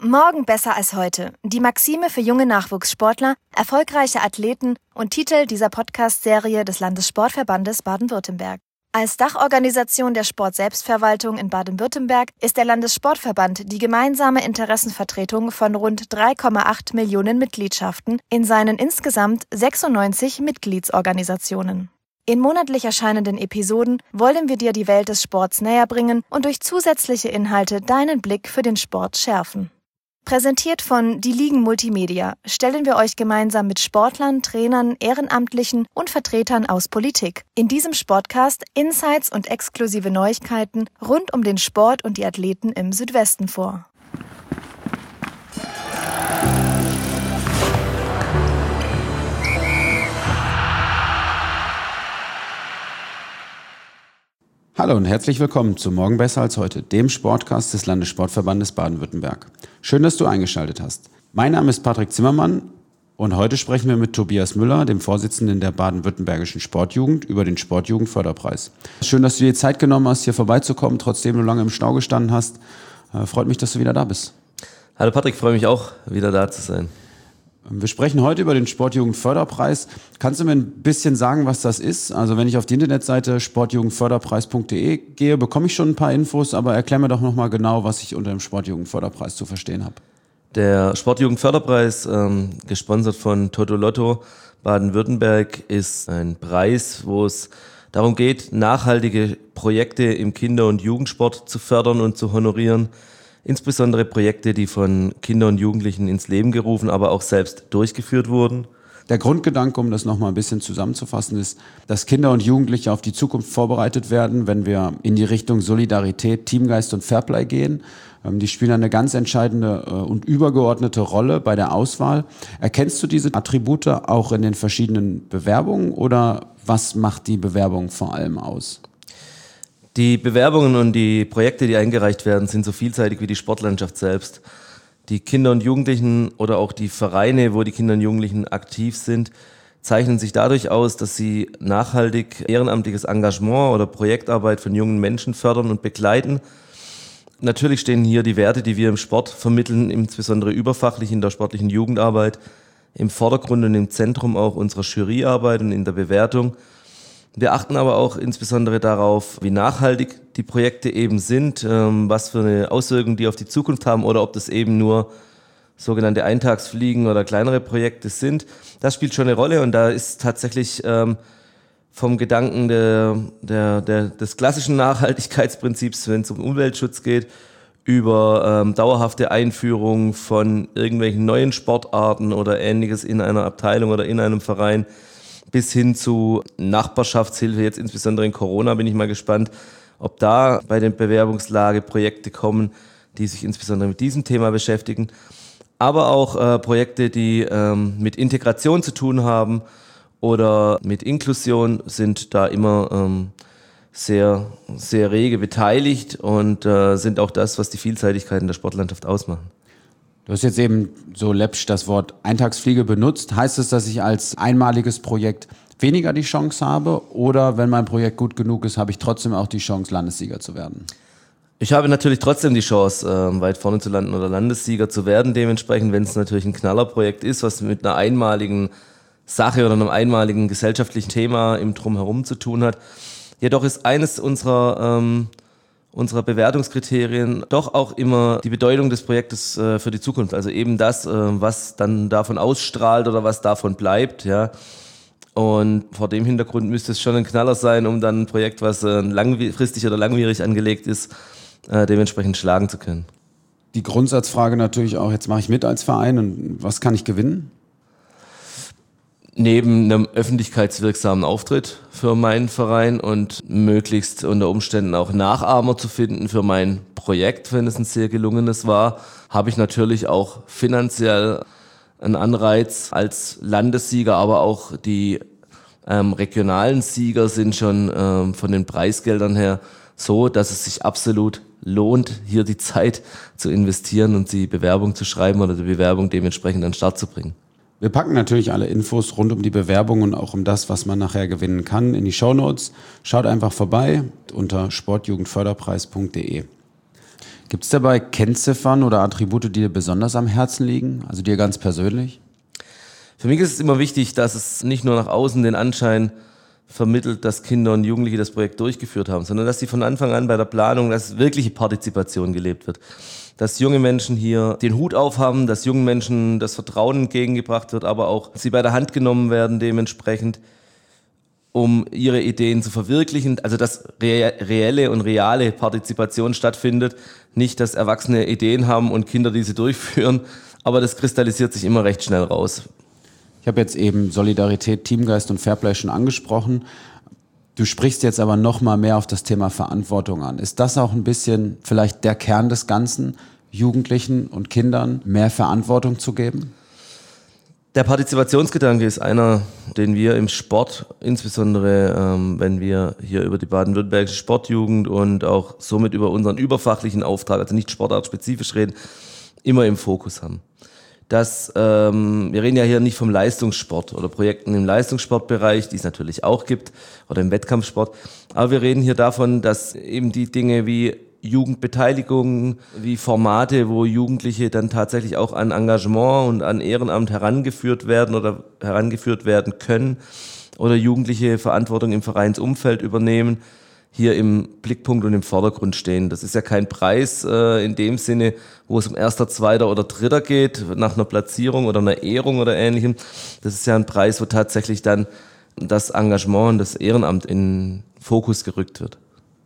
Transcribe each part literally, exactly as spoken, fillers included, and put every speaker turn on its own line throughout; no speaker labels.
Morgen besser als heute. Die Maxime für junge Nachwuchssportler, erfolgreiche Athleten und Titel dieser Podcast-Serie des Landessportverbandes Baden-Württemberg. Als Dachorganisation der Sportselbstverwaltung in Baden-Württemberg ist der Landessportverband die gemeinsame Interessenvertretung von rund drei Komma acht Millionen Mitgliedschaften in seinen insgesamt sechsundneunzig Mitgliedsorganisationen. In monatlich erscheinenden Episoden wollen wir dir die Welt des Sports näher bringen und durch zusätzliche Inhalte deinen Blick für den Sport schärfen. Präsentiert von Die Ligen Multimedia stellen wir euch gemeinsam mit Sportlern, Trainern, Ehrenamtlichen und Vertretern aus Politik in diesem Sportcast Insights und exklusive Neuigkeiten rund um den Sport und die Athleten im Südwesten vor.
Hallo und herzlich willkommen zu Morgen besser als heute, dem Sportcast des Landessportverbandes Baden-Württemberg. Schön, dass du eingeschaltet hast. Mein Name ist Patrick Zimmermann und heute sprechen wir mit Tobias Müller, dem Vorsitzenden der baden-württembergischen Sportjugend, über den Sportjugendförderpreis. Schön, dass du dir Zeit genommen hast, hier vorbeizukommen, trotzdem du lange im Stau gestanden hast. Äh, freut mich, dass du wieder da bist.
Hallo Patrick, freue mich auch, wieder da zu sein.
Wir sprechen heute über den Sportjugendförderpreis. Kannst du mir ein bisschen sagen, was das ist? Also wenn ich auf die Internetseite sportjugendförderpreis punkt de gehe, bekomme ich schon ein paar Infos, aber erklär mir doch nochmal genau, was ich unter dem Sportjugendförderpreis zu verstehen habe.
Der Sportjugendförderpreis, ähm, gesponsert von Toto Lotto Baden-Württemberg, ist ein Preis, wo es darum geht, nachhaltige Projekte im Kinder- und Jugendsport zu fördern und zu honorieren. Insbesondere Projekte, die von Kindern und Jugendlichen ins Leben gerufen, aber auch selbst durchgeführt wurden.
Der Grundgedanke, um das nochmal ein bisschen zusammenzufassen, ist, dass Kinder und Jugendliche auf die Zukunft vorbereitet werden, wenn wir in die Richtung Solidarität, Teamgeist und Fairplay gehen. Die spielen eine ganz entscheidende und übergeordnete Rolle bei der Auswahl. Erkennst du diese Attribute auch in den verschiedenen Bewerbungen oder was macht die Bewerbung vor allem aus?
Die Bewerbungen und die Projekte, die eingereicht werden, sind so vielseitig wie die Sportlandschaft selbst. Die Kinder und Jugendlichen oder auch die Vereine, wo die Kinder und Jugendlichen aktiv sind, zeichnen sich dadurch aus, dass sie nachhaltig ehrenamtliches Engagement oder Projektarbeit von jungen Menschen fördern und begleiten. Natürlich stehen hier die Werte, die wir im Sport vermitteln, insbesondere überfachlich in der sportlichen Jugendarbeit, im Vordergrund und im Zentrum auch unserer Juryarbeit und in der Bewertung. Wir achten aber auch insbesondere darauf, wie nachhaltig die Projekte eben sind, was für eine Auswirkung die auf die Zukunft haben oder ob das eben nur sogenannte Eintagsfliegen oder kleinere Projekte sind. Das spielt schon eine Rolle und da ist tatsächlich ähm, vom Gedanken der, der, der, des klassischen Nachhaltigkeitsprinzips, wenn es um Umweltschutz geht, über ähm, dauerhafte Einführung von irgendwelchen neuen Sportarten oder Ähnliches in einer Abteilung oder in einem Verein, bis hin zu Nachbarschaftshilfe, jetzt insbesondere in Corona bin ich mal gespannt, ob da bei den Bewerbungslage Projekte kommen, die sich insbesondere mit diesem Thema beschäftigen. Aber auch äh, Projekte, die ähm, mit Integration zu tun haben oder mit Inklusion, sind da immer ähm, sehr, sehr rege beteiligt und äh, sind auch das, was die Vielseitigkeit in der Sportlandschaft ausmachen.
Du hast jetzt eben so läppsch das Wort Eintagsfliege benutzt. Heißt es, dass ich als einmaliges Projekt weniger die Chance habe? Oder wenn mein Projekt gut genug ist, habe ich trotzdem auch die Chance, Landessieger zu werden?
Ich habe natürlich trotzdem die Chance, äh, weit vorne zu landen oder Landessieger zu werden. Dementsprechend, wenn es natürlich ein Knallerprojekt ist, was mit einer einmaligen Sache oder einem einmaligen gesellschaftlichen Thema im Drumherum zu tun hat. Jedoch ist eines unserer... Ähm, unserer Bewertungskriterien doch auch immer die Bedeutung des Projektes äh, für die Zukunft. Also eben das, äh, was dann davon ausstrahlt oder was davon bleibt, ja. Und vor dem Hintergrund müsste es schon ein Knaller sein, um dann ein Projekt, was äh, langfristig oder langwierig angelegt ist, äh, dementsprechend schlagen zu können.
Die Grundsatzfrage natürlich auch, jetzt mache ich mit als Verein und was kann ich gewinnen?
Neben einem öffentlichkeitswirksamen Auftritt für meinen Verein und möglichst unter Umständen auch Nachahmer zu finden für mein Projekt, wenn es ein sehr gelungenes war, habe ich natürlich auch finanziell einen Anreiz als Landessieger, aber auch die ähm, regionalen Sieger sind schon ähm, von den Preisgeldern her so, dass es sich absolut lohnt, hier die Zeit zu investieren und die Bewerbung zu schreiben oder die Bewerbung dementsprechend an den Start zu bringen.
Wir packen natürlich alle Infos rund um die Bewerbung und auch um das, was man nachher gewinnen kann, in die Shownotes. Schaut einfach vorbei unter sportjugendförderpreis punkt de. Gibt es dabei Kennziffern oder Attribute, die dir besonders am Herzen liegen, also dir ganz persönlich?
Für mich ist es immer wichtig, dass es nicht nur nach außen den Anschein vermittelt, dass Kinder und Jugendliche das Projekt durchgeführt haben, sondern dass sie von Anfang an bei der Planung, dass wirkliche Partizipation gelebt wird. Dass junge Menschen hier den Hut aufhaben, dass jungen Menschen das Vertrauen entgegengebracht wird, aber auch sie bei der Hand genommen werden dementsprechend, um ihre Ideen zu verwirklichen. Also dass reelle und reale Partizipation stattfindet, nicht, dass Erwachsene Ideen haben und Kinder diese durchführen, aber das kristallisiert sich immer recht schnell raus.
Ich habe jetzt eben Solidarität, Teamgeist und Fairplay schon angesprochen. Du sprichst jetzt aber noch mal mehr auf das Thema Verantwortung an. Ist das auch ein bisschen vielleicht der Kern des Ganzen, Jugendlichen und Kindern mehr Verantwortung zu geben?
Der Partizipationsgedanke ist einer, den wir im Sport, insbesondere ähm, wenn wir hier über die baden-württembergische Sportjugend und auch somit über unseren überfachlichen Auftrag, also nicht sportartspezifisch reden, immer im Fokus haben. Dass, ähm, wir reden ja hier nicht vom Leistungssport oder Projekten im Leistungssportbereich, die es natürlich auch gibt, oder im Wettkampfsport, aber wir reden hier davon, dass eben die Dinge wie Jugendbeteiligung, wie Formate, wo Jugendliche dann tatsächlich auch an Engagement und an Ehrenamt herangeführt werden oder herangeführt werden können oder Jugendliche Verantwortung im Vereinsumfeld übernehmen, hier im Blickpunkt und im Vordergrund stehen. Das ist ja kein Preis äh, in dem Sinne, wo es um Erster, Zweiter oder Dritter geht, nach einer Platzierung oder einer Ehrung oder Ähnlichem. Das ist ja ein Preis, wo tatsächlich dann das Engagement und das Ehrenamt in Fokus gerückt wird.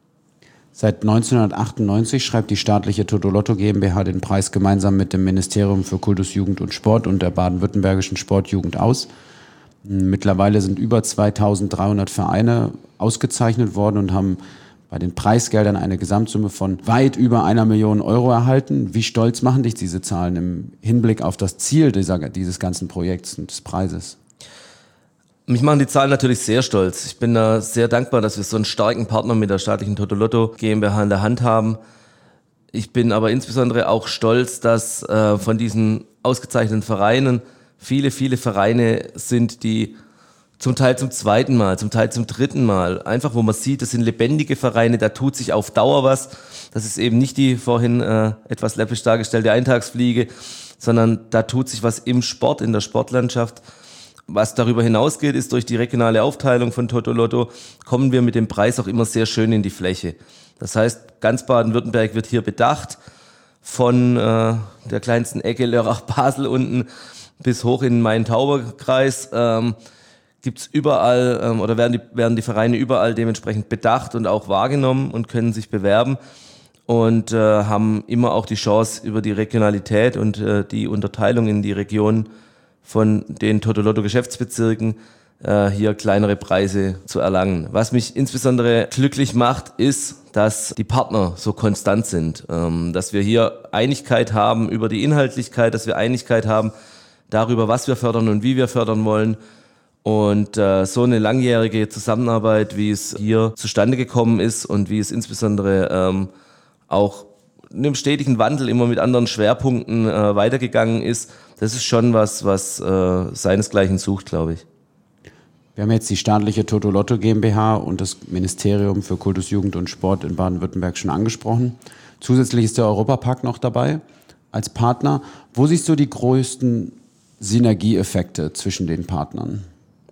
Seit neunzehnhundertachtundneunzig schreibt die staatliche Toto-Lotto GmbH den Preis gemeinsam mit dem Ministerium für Kultus, Jugend und Sport und der baden-württembergischen Sportjugend aus. Mittlerweile sind über zweitausenddreihundert Vereine ausgezeichnet worden und haben bei den Preisgeldern eine Gesamtsumme von weit über einer Million Euro erhalten. Wie stolz machen dich diese Zahlen im Hinblick auf das Ziel dieser, dieses ganzen Projekts und des Preises?
Mich machen die Zahlen natürlich sehr stolz. Ich bin da sehr dankbar, dass wir so einen starken Partner mit der staatlichen Toto-Lotto GmbH in der Hand haben. Ich bin aber insbesondere auch stolz, dass äh, von diesen ausgezeichneten Vereinen viele, viele Vereine sind, die zum Teil zum zweiten Mal, zum Teil zum dritten Mal, einfach wo man sieht, das sind lebendige Vereine, da tut sich auf Dauer was. Das ist eben nicht die vorhin äh, etwas läppisch dargestellte Eintagsfliege, sondern da tut sich was im Sport, in der Sportlandschaft. Was darüber hinausgeht, ist durch die regionale Aufteilung von Toto-Lotto, kommen wir mit dem Preis auch immer sehr schön in die Fläche. Das heißt, ganz Baden-Württemberg wird hier bedacht, von äh, der kleinsten Ecke Lörrach-Basel unten bis hoch in den Main-Tauber-Kreis ähm, gibt's überall ähm, oder werden die, werden die Vereine überall dementsprechend bedacht und auch wahrgenommen und können sich bewerben und äh, haben immer auch die Chance, über die Regionalität und äh, die Unterteilung in die Region von den Toto-Lotto-Geschäftsbezirken äh, hier kleinere Preise zu erlangen. Was mich insbesondere glücklich macht, ist, dass die Partner so konstant sind, ähm, dass wir hier Einigkeit haben über die Inhaltlichkeit, dass wir Einigkeit haben darüber, was wir fördern und wie wir fördern wollen. Und äh, so eine langjährige Zusammenarbeit, wie es hier zustande gekommen ist und wie es insbesondere ähm, auch in einem stetigen Wandel immer mit anderen Schwerpunkten äh, weitergegangen ist, das ist schon was, was äh, seinesgleichen sucht, glaube ich.
Wir haben jetzt die staatliche Toto-Lotto GmbH und das Ministerium für Kultus, Jugend und Sport in Baden-Württemberg schon angesprochen. Zusätzlich ist der Europapark noch dabei als Partner. Wo siehst du die größten Synergieeffekte zwischen den Partnern?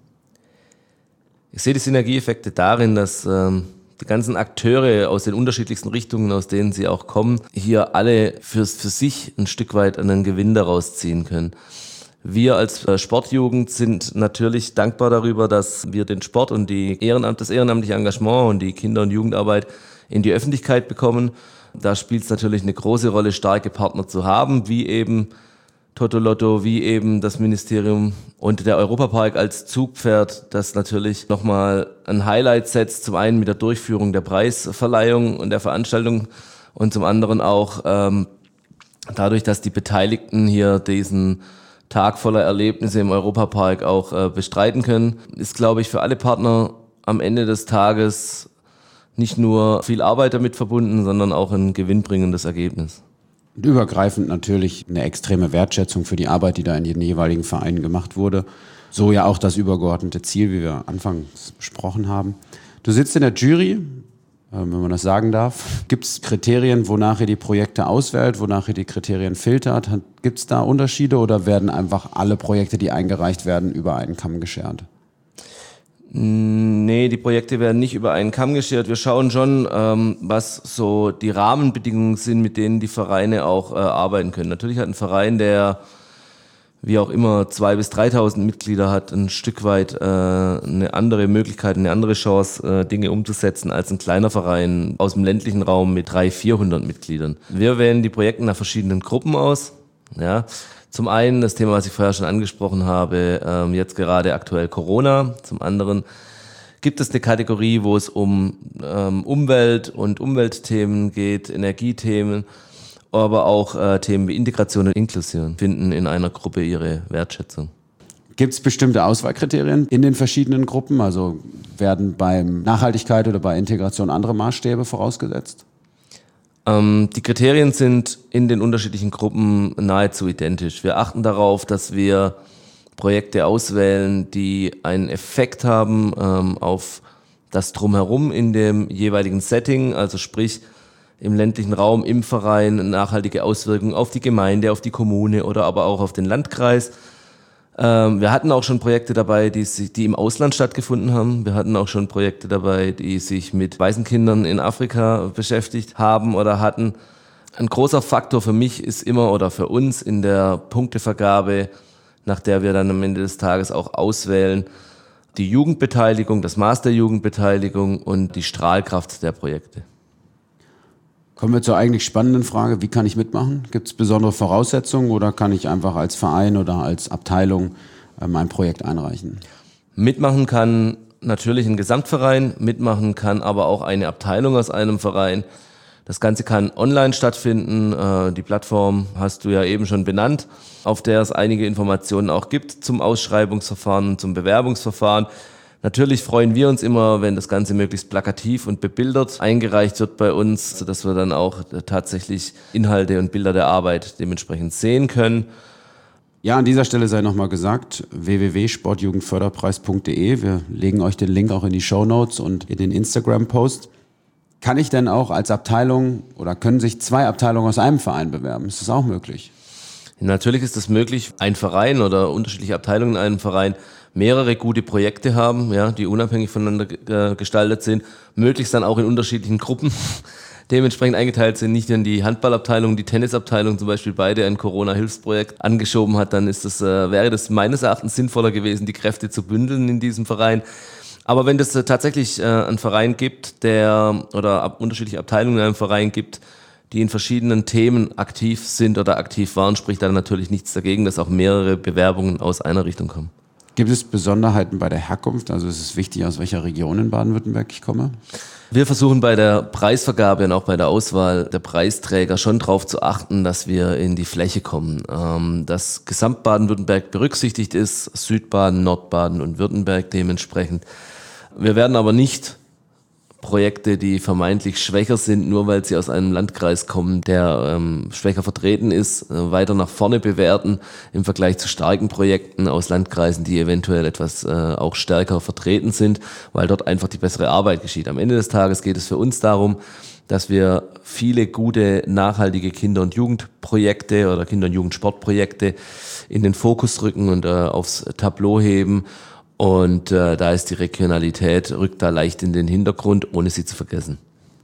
Ich sehe die Synergieeffekte darin, dass ähm, die ganzen Akteure aus den unterschiedlichsten Richtungen, aus denen sie auch kommen, hier alle für, für sich ein Stück weit einen Gewinn daraus ziehen können. Wir als äh, Sportjugend sind natürlich dankbar darüber, dass wir den Sport und die Ehrenamt, das ehrenamtliche Engagement und die Kinder- und Jugendarbeit in die Öffentlichkeit bekommen. Da spielt es natürlich eine große Rolle, starke Partner zu haben, wie eben Toto-Lotto, wie eben das Ministerium und der Europapark als Zugpferd, das natürlich nochmal ein Highlight setzt, zum einen mit der Durchführung der Preisverleihung und der Veranstaltung und zum anderen auch ähm, dadurch, dass die Beteiligten hier diesen Tag voller Erlebnisse im Europapark auch äh, bestreiten können, ist, glaube ich, für alle Partner am Ende des Tages nicht nur viel Arbeit damit verbunden, sondern auch ein gewinnbringendes Ergebnis.
Und übergreifend natürlich eine extreme Wertschätzung für die Arbeit, die da in den jeweiligen Vereinen gemacht wurde. So ja auch das übergeordnete Ziel, wie wir anfangs besprochen haben. Du sitzt in der Jury wenn man das sagen darf. Gibt es Kriterien, wonach ihr die Projekte auswählt, wonach ihr die Kriterien filtert? Gibt es da Unterschiede oder werden einfach alle Projekte, die eingereicht werden, über einen Kamm geschert?
Nee, die Projekte werden nicht über einen Kamm geschert. Wir schauen schon, ähm, was so die Rahmenbedingungen sind, mit denen die Vereine auch äh, arbeiten können. Natürlich hat ein Verein, der wie auch immer zweitausend bis dreitausend Mitglieder hat, ein Stück weit äh, eine andere Möglichkeit, eine andere Chance, äh, Dinge umzusetzen als ein kleiner Verein aus dem ländlichen Raum mit dreihundert, vierhundert Mitgliedern. Wir wählen die Projekte nach verschiedenen Gruppen aus. Ja. Zum einen das Thema, was ich vorher schon angesprochen habe, ähm, jetzt gerade aktuell Corona. Zum anderen gibt es eine Kategorie, wo es um ähm, Umwelt und Umweltthemen geht, Energiethemen, aber auch äh, Themen wie Integration und Inklusion finden in einer Gruppe ihre Wertschätzung.
Gibt es bestimmte Auswahlkriterien in den verschiedenen Gruppen? Also werden beim Nachhaltigkeit oder bei Integration andere Maßstäbe vorausgesetzt?
Ähm, die Kriterien sind in den unterschiedlichen Gruppen nahezu identisch. Wir achten darauf, dass wir Projekte auswählen, die einen Effekt haben ähm, auf das Drumherum in dem jeweiligen Setting, also sprich im ländlichen Raum, im Verein, nachhaltige Auswirkungen auf die Gemeinde, auf die Kommune oder aber auch auf den Landkreis. Ähm, wir hatten auch schon Projekte dabei, die, die im Ausland stattgefunden haben. Wir hatten auch schon Projekte dabei, die sich mit Waisenkindern in Afrika beschäftigt haben oder hatten. Ein großer Faktor für mich ist immer oder für uns in der Punktevergabe, nach der wir dann am Ende des Tages auch auswählen, die Jugendbeteiligung, das Maß der Jugendbeteiligung und die Strahlkraft der Projekte.
Kommen wir zur eigentlich spannenden Frage, wie kann ich mitmachen? Gibt es besondere Voraussetzungen oder kann ich einfach als Verein oder als Abteilung äh, mein Projekt einreichen?
Mitmachen kann natürlich ein Gesamtverein, mitmachen kann aber auch eine Abteilung aus einem Verein. Das Ganze kann online stattfinden. Äh, die Plattform hast du ja eben schon benannt, auf der es einige Informationen auch gibt zum Ausschreibungsverfahren und zum Bewerbungsverfahren. Natürlich freuen wir uns immer, wenn das Ganze möglichst plakativ und bebildert eingereicht wird bei uns, sodass wir dann auch tatsächlich Inhalte und Bilder der Arbeit dementsprechend sehen können.
Ja, an dieser Stelle sei nochmal gesagt, w w w punkt sportjugendförderpreis punkt d e. Wir legen euch den Link auch in die Shownotes und in den Instagram-Post. Kann ich denn auch als Abteilung oder können sich zwei Abteilungen aus einem Verein bewerben? Ist das auch möglich?
Natürlich ist es möglich, ein Verein oder unterschiedliche Abteilungen in einem Verein mehrere gute Projekte haben, ja, die unabhängig voneinander äh, gestaltet sind, möglichst dann auch in unterschiedlichen Gruppen dementsprechend eingeteilt sind, nicht nur die Handballabteilung, die Tennisabteilung zum Beispiel beide ein Corona-Hilfsprojekt angeschoben hat, dann ist das, äh, wäre das meines Erachtens sinnvoller gewesen, die Kräfte zu bündeln in diesem Verein. Aber wenn es äh, tatsächlich äh, einen Verein gibt, der oder ab, unterschiedliche Abteilungen in einem Verein gibt, die in verschiedenen Themen aktiv sind oder aktiv waren, spricht dann natürlich nichts dagegen, dass auch mehrere Bewerbungen aus einer Richtung kommen.
Gibt es Besonderheiten bei der Herkunft? Also ist es wichtig, aus welcher Region in Baden-Württemberg ich komme?
Wir versuchen bei der Preisvergabe und auch bei der Auswahl der Preisträger schon darauf zu achten, dass wir in die Fläche kommen. Ähm, dass Gesamt-Baden-Württemberg berücksichtigt ist, Südbaden, Nordbaden und Württemberg dementsprechend. Wir werden aber nicht Projekte, die vermeintlich schwächer sind, nur weil sie aus einem Landkreis kommen, der ähm, schwächer vertreten ist, äh, weiter nach vorne bewerten im Vergleich zu starken Projekten aus Landkreisen, die eventuell etwas äh, auch stärker vertreten sind, weil dort einfach die bessere Arbeit geschieht. Am Ende des Tages geht es für uns darum, dass wir viele gute, nachhaltige Kinder- und Jugendprojekte oder Kinder- und Jugendsportprojekte in den Fokus rücken und äh, aufs Tableau heben. Und äh, da ist die Regionalität, rückt da leicht in den Hintergrund, ohne sie zu vergessen.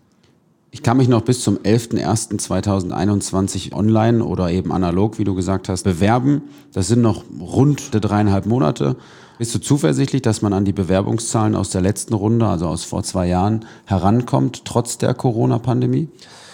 Ich kann mich noch bis zum elften ersten zweitausendeinundzwanzig online oder eben analog, wie du gesagt hast, bewerben. Das sind noch rund dreieinhalb Monate. Bist du zuversichtlich, dass man an die Bewerbungszahlen aus der letzten Runde, also aus vor zwei Jahren, herankommt, trotz der Corona-Pandemie?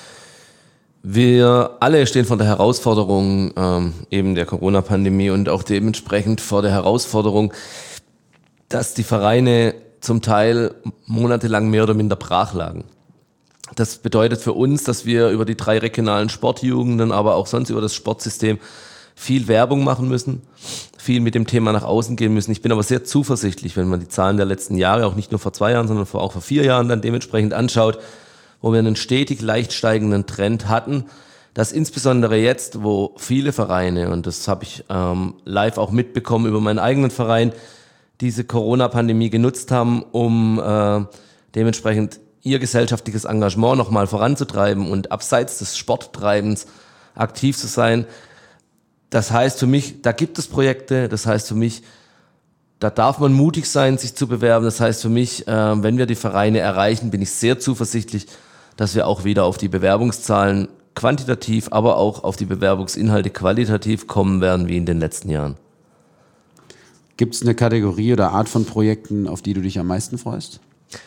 Wir alle stehen vor der Herausforderung ähm, eben der Corona-Pandemie und auch dementsprechend vor der Herausforderung, dass die Vereine zum Teil monatelang mehr oder minder brach lagen. Das bedeutet für uns, dass wir über die drei regionalen Sportjugenden, aber auch sonst über das Sportsystem viel Werbung machen müssen, viel mit dem Thema nach außen gehen müssen. Ich bin aber sehr zuversichtlich, wenn man die Zahlen der letzten Jahre, auch nicht nur vor zwei Jahren, sondern auch vor vier Jahren dann dementsprechend anschaut, wo wir einen stetig leicht steigenden Trend hatten, dass insbesondere jetzt, wo viele Vereine, und das habe ich ähm, live auch mitbekommen über meinen eigenen Verein, diese Corona-Pandemie genutzt haben, um äh, dementsprechend ihr gesellschaftliches Engagement nochmal voranzutreiben und abseits des Sporttreibens aktiv zu sein. Das heißt für mich, da gibt es Projekte, das heißt für mich, da darf man mutig sein, sich zu bewerben. Das heißt für mich, äh, wenn wir die Vereine erreichen, bin ich sehr zuversichtlich, dass wir auch wieder auf die Bewerbungszahlen quantitativ, aber auch auf die Bewerbungsinhalte qualitativ kommen werden wie in den letzten Jahren.
Gibt es eine Kategorie oder Art von Projekten, auf die du dich am meisten freust?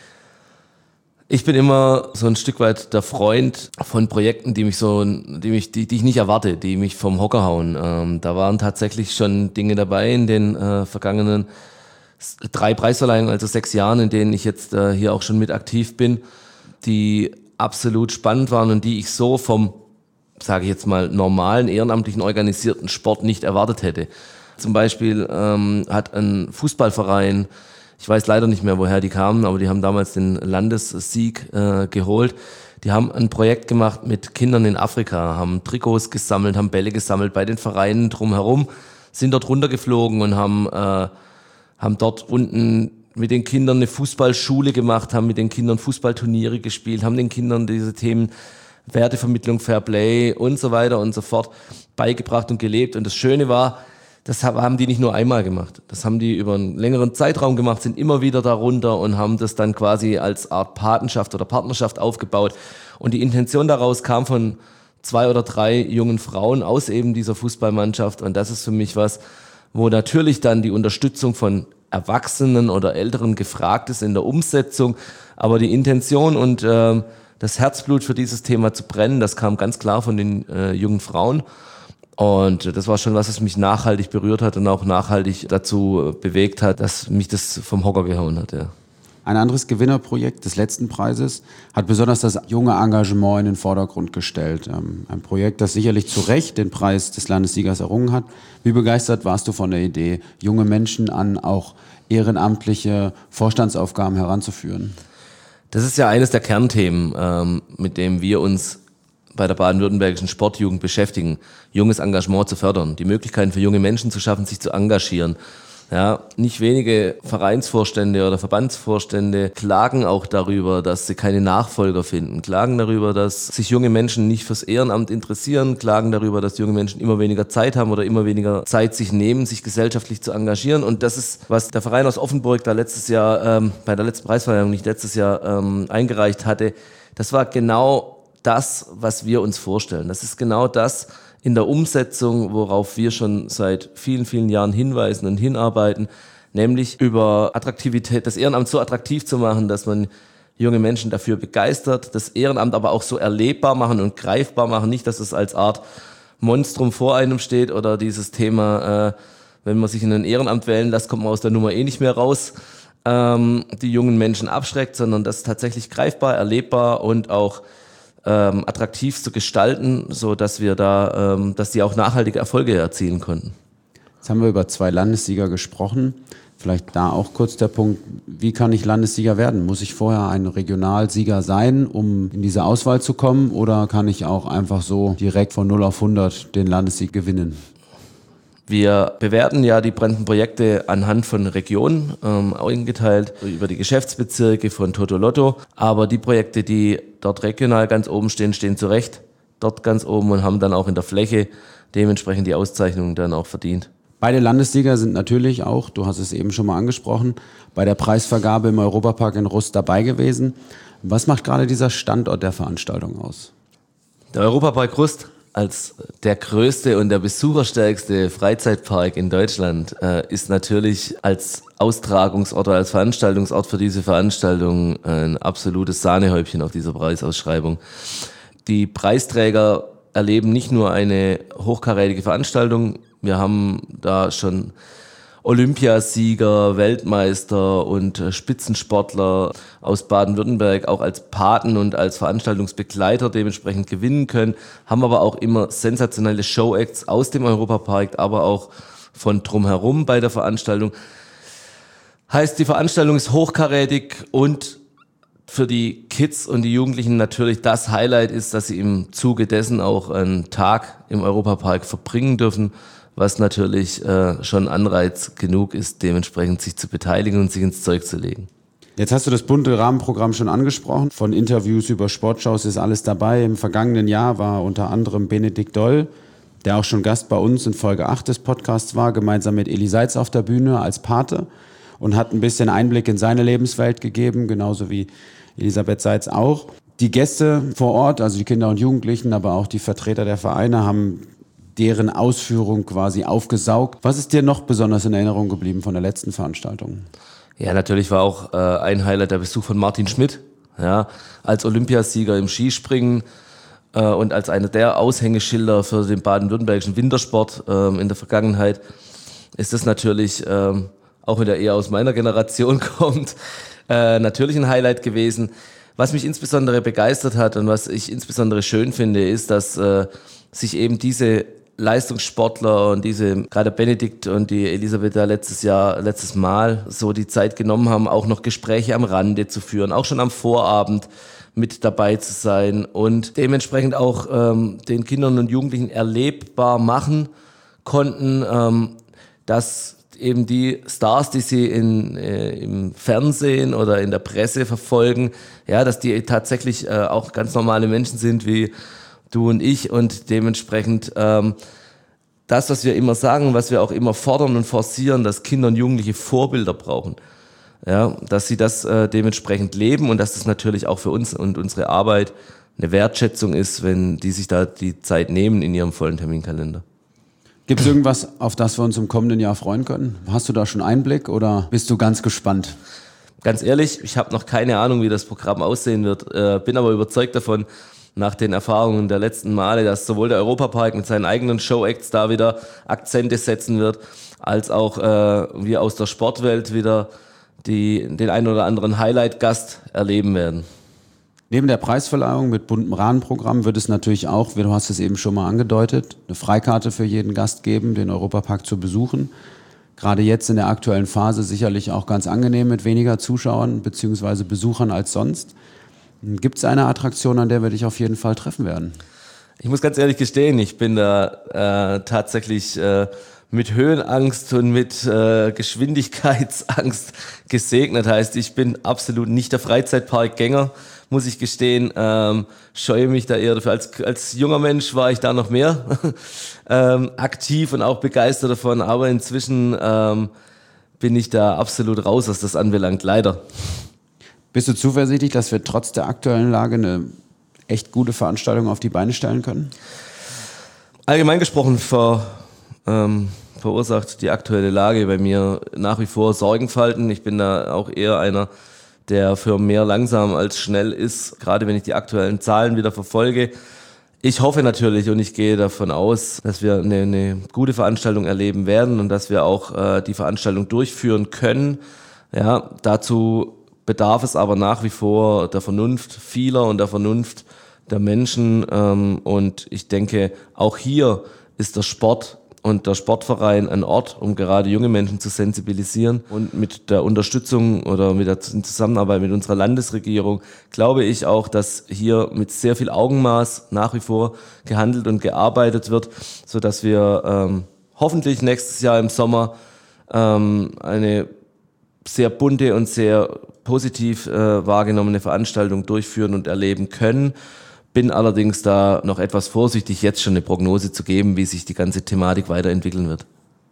Ich bin immer so ein Stück weit der Freund von Projekten, die mich so, die mich, die, die ich nicht erwarte, die mich vom Hocker hauen. Ähm, da waren tatsächlich schon Dinge dabei in den äh, vergangenen drei Preisverleihungen, also sechs Jahren, in denen ich jetzt äh, hier auch schon mit aktiv bin, die absolut spannend waren und die ich so vom, sage ich jetzt mal, normalen, ehrenamtlichen, organisierten Sport nicht erwartet hätte. Zum Beispiel ähm, hat ein Fußballverein, ich weiß leider nicht mehr, woher die kamen, aber die haben damals den Landessieg äh, geholt. Die haben ein Projekt gemacht mit Kindern in Afrika, haben Trikots gesammelt, haben Bälle gesammelt bei den Vereinen drumherum, sind dort runtergeflogen und haben, äh, haben dort unten mit den Kindern eine Fußballschule gemacht, haben mit den Kindern Fußballturniere gespielt, haben den Kindern diese Themen Wertevermittlung, Fairplay und so weiter und so fort beigebracht und gelebt. Und das Schöne war, das haben die nicht nur einmal gemacht. Das haben die über einen längeren Zeitraum gemacht, sind immer wieder darunter und haben das dann quasi als Art Patenschaft oder Partnerschaft aufgebaut. Und die Intention daraus kam von zwei oder drei jungen Frauen aus eben dieser Fußballmannschaft. Und das ist für mich was, wo natürlich dann die Unterstützung von Erwachsenen oder Älteren gefragt ist in der Umsetzung. Aber die Intention und äh, das Herzblut für dieses Thema zu brennen, das kam ganz klar von den äh, jungen Frauen. Und das war schon was, was mich nachhaltig berührt hat und auch nachhaltig dazu bewegt hat, dass mich das vom Hocker gehauen hat. Ja.
Ein anderes Gewinnerprojekt des letzten Preises hat besonders das junge Engagement in den Vordergrund gestellt. Ein Projekt, das sicherlich zu Recht den Preis des Landessiegers errungen hat. Wie begeistert warst du von der Idee, junge Menschen an auch ehrenamtliche Vorstandsaufgaben heranzuführen?
Das ist ja eines der Kernthemen, mit dem wir uns bei der baden-württembergischen Sportjugend beschäftigen, junges Engagement zu fördern, die Möglichkeiten für junge Menschen zu schaffen, sich zu engagieren. Ja, nicht wenige Vereinsvorstände oder Verbandsvorstände klagen auch darüber, dass sie keine Nachfolger finden, klagen darüber, dass sich junge Menschen nicht fürs Ehrenamt interessieren, klagen darüber, dass junge Menschen immer weniger Zeit haben oder immer weniger Zeit sich nehmen, sich gesellschaftlich zu engagieren. Und das ist, was der Verein aus Offenburg da letztes Jahr, ähm, bei der letzten Preisverleihung, nicht letztes Jahr, ähm, eingereicht hatte. Das war genau das, was wir uns vorstellen. Das ist genau das in der Umsetzung, worauf wir schon seit vielen, vielen Jahren hinweisen und hinarbeiten, nämlich über Attraktivität, das Ehrenamt so attraktiv zu machen, dass man junge Menschen dafür begeistert, das Ehrenamt aber auch so erlebbar machen und greifbar machen, nicht, dass es als Art Monstrum vor einem steht oder dieses Thema, äh, wenn man sich in ein Ehrenamt wählen lässt, kommt man aus der Nummer eh nicht mehr raus, ähm, die jungen Menschen abschreckt, sondern das tatsächlich greifbar, erlebbar und auch Ähm, attraktiv zu gestalten, so dass wir da, ähm, dass die auch nachhaltige Erfolge erzielen konnten.
Jetzt haben wir über zwei Landessieger gesprochen. Vielleicht da auch kurz der Punkt, wie kann ich Landessieger werden? Muss ich vorher ein Regionalsieger sein, um in diese Auswahl zu kommen? Oder kann ich auch einfach so direkt von null auf hundert den Landessieg gewinnen?
Wir bewerten ja die brennenden Projekte anhand von Regionen, ähm, eingeteilt über die Geschäftsbezirke von Toto Lotto. Aber die Projekte, die dort regional ganz oben stehen, stehen zu Recht dort ganz oben und haben dann auch in der Fläche dementsprechend die Auszeichnung dann auch verdient.
Beide Landessieger sind natürlich auch, du hast es eben schon mal angesprochen, bei der Preisvergabe im Europapark in Rust dabei gewesen. Was macht gerade dieser Standort der Veranstaltung aus?
Der Europapark Rust als der größte und der besucherstärkste Freizeitpark in Deutschland äh, ist natürlich als Austragungsort oder als Veranstaltungsort für diese Veranstaltung ein absolutes Sahnehäubchen auf dieser Preisausschreibung. Die Preisträger erleben nicht nur eine hochkarätige Veranstaltung, wir haben da schon Olympiasieger, Weltmeister und Spitzensportler aus Baden-Württemberg auch als Paten und als Veranstaltungsbegleiter dementsprechend gewinnen können, haben aber auch immer sensationelle Showacts aus dem Europapark, aber auch von drumherum bei der Veranstaltung. Heißt, die Veranstaltung ist hochkarätig und für die Kids und die Jugendlichen natürlich das Highlight ist, dass sie im Zuge dessen auch einen Tag im Europapark verbringen dürfen, was natürlich äh, schon Anreiz genug ist, dementsprechend sich zu beteiligen und sich ins Zeug zu legen.
Jetzt hast du das bunte Rahmenprogramm schon angesprochen. Von Interviews über Sportshows ist alles dabei. Im vergangenen Jahr war unter anderem Benedikt Doll, der auch schon Gast bei uns in Folge acht des Podcasts war, gemeinsam mit Eli Seitz auf der Bühne als Pate und hat ein bisschen Einblick in seine Lebenswelt gegeben, genauso wie Elisabeth Seitz auch. Die Gäste vor Ort, also die Kinder und Jugendlichen, aber auch die Vertreter der Vereine, haben deren Ausführung quasi aufgesaugt. Was ist dir noch besonders in Erinnerung geblieben von der letzten Veranstaltung?
Ja, natürlich war auch äh, ein Highlight der Besuch von Martin Schmidt, ja, als Olympiasieger im Skispringen äh, und als einer der Aushängeschilder für den baden-württembergischen Wintersport äh, in der Vergangenheit ist das natürlich, äh, auch wenn er eher aus meiner Generation kommt, äh, natürlich ein Highlight gewesen. Was mich insbesondere begeistert hat und was ich insbesondere schön finde, ist, dass äh, sich eben diese Leistungssportler und diese, gerade Benedikt und die Elisabeth da letztes Jahr, letztes Mal so die Zeit genommen haben, auch noch Gespräche am Rande zu führen, auch schon am Vorabend mit dabei zu sein und dementsprechend auch ähm, den Kindern und Jugendlichen erlebbar machen konnten, ähm, dass eben die Stars, die sie in, äh, im Fernsehen oder in der Presse verfolgen, ja, dass die tatsächlich äh, auch ganz normale Menschen sind wie du und ich und dementsprechend ähm, das, was wir immer sagen, was wir auch immer fordern und forcieren, dass Kinder und Jugendliche Vorbilder brauchen. Ja, dass sie das äh, dementsprechend leben und dass das natürlich auch für uns und unsere Arbeit eine Wertschätzung ist, wenn die sich da die Zeit nehmen in ihrem vollen Terminkalender.
Gibt es irgendwas, auf das wir uns im kommenden Jahr freuen können? Hast du da schon Einblick oder bist du ganz gespannt?
Ganz ehrlich, ich habe noch keine Ahnung, wie das Programm aussehen wird, äh, bin aber überzeugt davon, nach den Erfahrungen der letzten Male, dass sowohl der Europapark mit seinen eigenen Show-Acts da wieder Akzente setzen wird, als auch äh, wir aus der Sportwelt wieder die, den einen oder anderen Highlight-Gast erleben werden.
Neben der Preisverleihung mit buntem Rahmenprogramm wird es natürlich auch, wie du hast es eben schon mal angedeutet, eine Freikarte für jeden Gast geben, den Europapark zu besuchen. Gerade jetzt in der aktuellen Phase sicherlich auch ganz angenehm mit weniger Zuschauern bzw. Besuchern als sonst. Gibt es eine Attraktion, an der wir dich auf jeden Fall treffen werden?
Ich muss ganz ehrlich gestehen, ich bin da äh, tatsächlich äh, mit Höhenangst und mit äh, Geschwindigkeitsangst gesegnet. Heißt, ich bin absolut nicht der Freizeitparkgänger, muss ich gestehen. Ähm, scheue mich da eher dafür. Als, als junger Mensch war ich da noch mehr ähm, aktiv und auch begeistert davon. Aber inzwischen ähm, bin ich da absolut raus, was das anbelangt, leider.
Bist du zuversichtlich, dass wir trotz der aktuellen Lage eine echt gute Veranstaltung auf die Beine stellen können?
Allgemein gesprochen ver, ähm, verursacht die aktuelle Lage bei mir nach wie vor Sorgenfalten. Ich bin da auch eher einer, der für mehr langsam als schnell ist, gerade wenn ich die aktuellen Zahlen wieder verfolge. Ich hoffe natürlich und ich gehe davon aus, dass wir eine, eine gute Veranstaltung erleben werden und dass wir auch äh, die Veranstaltung durchführen können. Ja, dazu bedarf es aber nach wie vor der Vernunft vieler und der Vernunft der Menschen. Ähm, und ich denke, auch hier ist der Sport und der Sportverein ein Ort, um gerade junge Menschen zu sensibilisieren. Und mit der Unterstützung oder mit der Zusammenarbeit mit unserer Landesregierung glaube ich auch, dass hier mit sehr viel Augenmaß nach wie vor gehandelt und gearbeitet wird, sodass wir ähm, hoffentlich nächstes Jahr im Sommer ähm, eine sehr bunte und sehr positiv äh, wahrgenommene Veranstaltung durchführen und erleben können. Bin allerdings da noch etwas vorsichtig, jetzt schon eine Prognose zu geben, wie sich die ganze Thematik weiterentwickeln wird.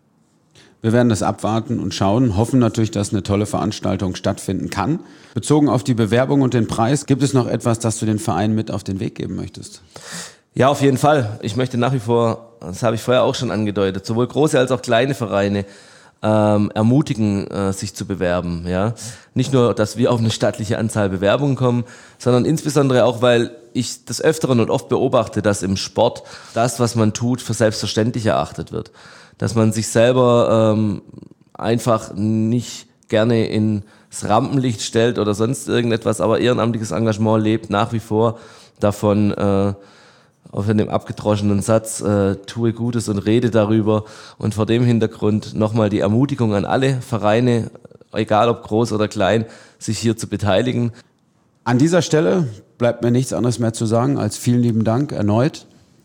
Wir werden das abwarten und schauen, hoffen natürlich, dass eine tolle Veranstaltung stattfinden kann. Bezogen auf die Bewerbung und den Preis, gibt es noch etwas, das du den Verein mit auf den Weg geben möchtest?
Ja, auf jeden Fall. Ich möchte nach wie vor, das habe ich vorher auch schon angedeutet, sowohl große als auch kleine Vereine Ähm, ermutigen, äh, sich zu bewerben. Ja, nicht nur, dass wir auf eine stattliche Anzahl Bewerbungen kommen, sondern insbesondere auch, weil ich des Öfteren und oft beobachte, dass im Sport das, was man tut, für selbstverständlich erachtet wird. Dass man sich selber ähm, einfach nicht gerne ins Rampenlicht stellt oder sonst irgendetwas, aber ehrenamtliches Engagement lebt nach wie vor davon, äh, auf dem abgedroschenen Satz, äh, tue Gutes und rede darüber. Und vor dem Hintergrund nochmal die Ermutigung an alle Vereine, egal ob groß oder klein, sich hier zu beteiligen.
An dieser Stelle bleibt mir nichts anderes mehr zu sagen als vielen lieben Dank erneut.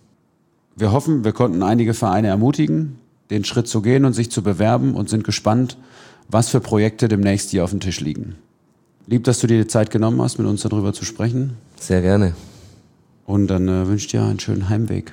Wir hoffen, wir konnten einige Vereine ermutigen, den Schritt zu gehen und sich zu bewerben und sind gespannt, was für Projekte demnächst hier auf dem Tisch liegen. Lieb, dass du dir die Zeit genommen hast, mit uns darüber zu sprechen.
Sehr gerne.
Und dann äh, wünsche ich dir einen schönen Heimweg.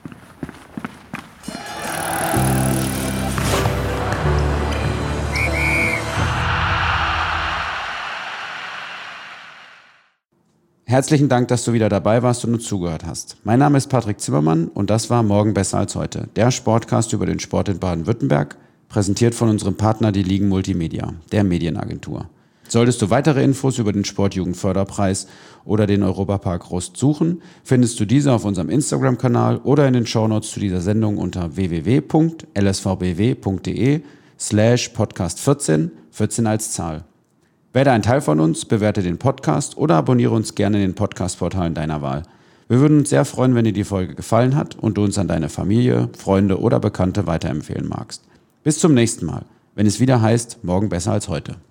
Herzlichen Dank, dass du wieder dabei warst und uns zugehört hast. Mein Name ist Patrick Zimmermann und das war Morgen besser als heute, der Sportcast über den Sport in Baden-Württemberg, präsentiert von unserem Partner die Ligen Multimedia, der Medienagentur. Solltest du weitere Infos über den Sportjugendförderpreis oder den Europapark Rust suchen, findest du diese auf unserem Instagram-Kanal oder in den Shownotes zu dieser Sendung unter w w w punkt l s v b w punkt d e slash podcast vierzehn, vierzehn als Zahl. Werde ein Teil von uns, bewerte den Podcast oder abonniere uns gerne in den Podcast-Portalen deiner Wahl. Wir würden uns sehr freuen, wenn dir die Folge gefallen hat und du uns an deine Familie, Freunde oder Bekannte weiterempfehlen magst. Bis zum nächsten Mal, wenn es wieder heißt, morgen besser als heute.